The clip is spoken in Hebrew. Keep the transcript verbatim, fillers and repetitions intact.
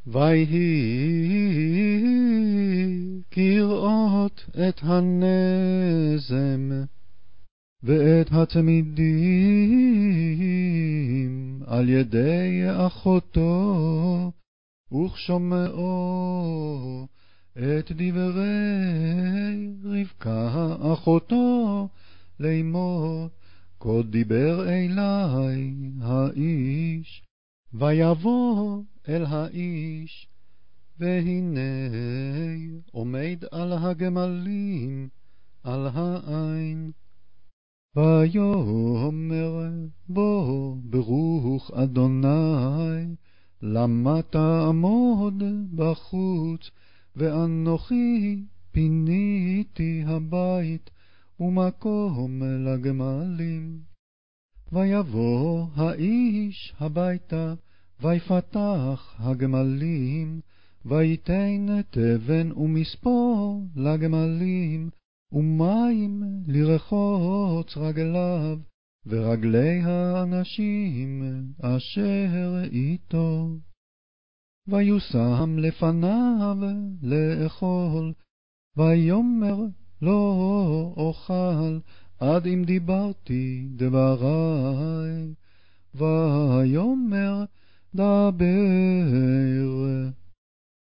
ויהי כראות את הנזם ואת התמידים על ידי אחותו, וכשומעו את דברי רבקה אחותו לאמור, כה דיבר אלי האיש. ויבוא אל האיש, והנה עומד על הגמלים על העין. ויאמר בו ברוך אדוני, למה תעמוד בחוץ? ואנוכי פיניתי הבית ומקום לגמלים. ויבוא האיש הביתה, ויפתח הגמלים, ויתן תבן ומספוא לגמלים, ומים לרחוץ רגליו ורגלי האנשים אשר איתו. ויושם לפניו לאכול, ויאמר לא אוכל עד אם דיברתי דברי. ויאמר דבר